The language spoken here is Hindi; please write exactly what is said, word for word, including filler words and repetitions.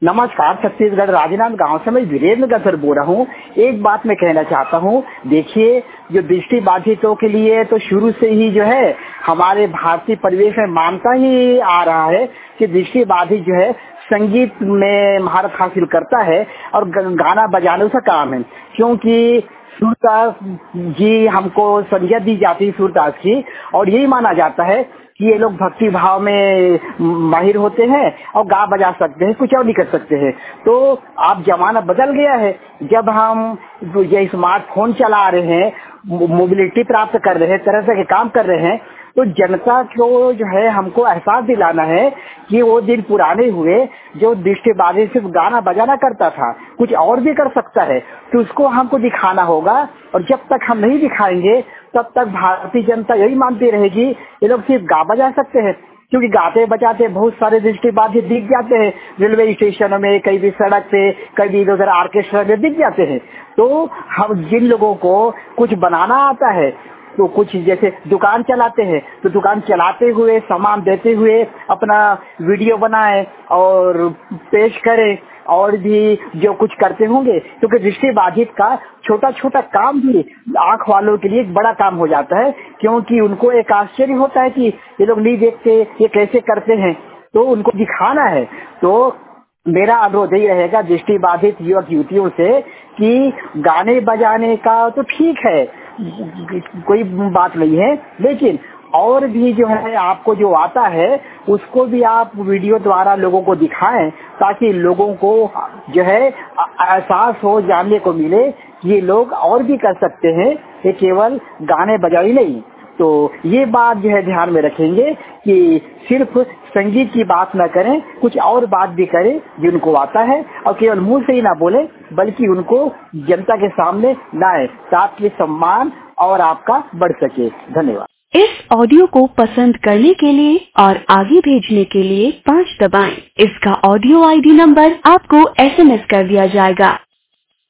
नमस्कार, छत्तीसगढ़ राजनांद गांव से मैं वीरेंद्र गसर बोल रहा हूँ। एक बात मैं कहना चाहता हूँ। देखिए, जो दृष्टि बाधितों के लिए तो शुरू से ही जो है हमारे भारतीय परिवेश में मानता ही आ रहा है कि दृष्टि बाधित जो है संगीत में महारत हासिल करता है और गाना बजाने का काम है, क्योंकि सूरदास जी हमको संज्ञा दी जाती है सूरदास की, और यही माना जाता है कि ये लोग भक्ति भाव में माहिर होते हैं और गा बजा सकते हैं, कुछ और नहीं कर सकते हैं। तो अब जमाना बदल गया है। जब हम ये स्मार्टफोन चला रहे हैं, मोबिलिटी प्राप्त कर रहे हैं, तरह तरह के काम कर रहे हैं, तो जनता को जो है हमको एहसास दिलाना है कि वो दिन पुराने हुए जो दृष्टिबाधित सिर्फ गाना बजाना करता था, कुछ और भी कर सकता है, तो उसको हमको दिखाना होगा। और जब तक हम नहीं दिखाएंगे तब तक भारतीय जनता यही मानती रहेगी ये लोग सिर्फ गा बजा सकते हैं, क्योंकि गाते बजाते बहुत सारे दृष्टिबाधित दिख जाते हैं रेलवे स्टेशनों में, कहीं भी सड़क पे, कहीं इधर ऑर्केस्ट्रा में दिख जाते हैं। तो हम जिन लोगों को कुछ बनाना आता है, तो कुछ जैसे दुकान चलाते हैं, तो दुकान चलाते हुए सामान देते हुए अपना वीडियो बनाए और पेश करें, और भी जो कुछ करते होंगे, क्योंकि दृष्टिबाधित का छोटा छोटा काम भी आंख वालों के लिए एक बड़ा काम हो जाता है, क्योंकि उनको एक आश्चर्य होता है कि ये लोग नहीं देखते, ये कैसे करते हैं, तो उनको दिखाना है। तो मेरा अनुरोध यही रहेगा दृष्टिबाधित युवक युवतियों से कि गाने बजाने का तो ठीक है, कोई बात नहीं है, लेकिन और भी जो है आपको जो आता है उसको भी आप वीडियो द्वारा लोगों को दिखाएं, ताकि लोगों को जो है एहसास हो, जानने को मिले कि ये लोग और भी कर सकते हैं, ये केवल गाने बजाई नहीं। तो ये बात जो है ध्यान में रखेंगे कि सिर्फ संगीत की बात न करें, कुछ और बात भी करें जिनको आता है, और केवल मुंह से ही ना बोले बल्कि उनको जनता के सामने लाए, ताकि सम्मान और आपका बढ़ सके। धन्यवाद। इस ऑडियो को पसंद करने के लिए और आगे भेजने के लिए पाँच दबाएं। इसका ऑडियो आईडी नंबर आपको एसएमएस कर दिया जाएगा।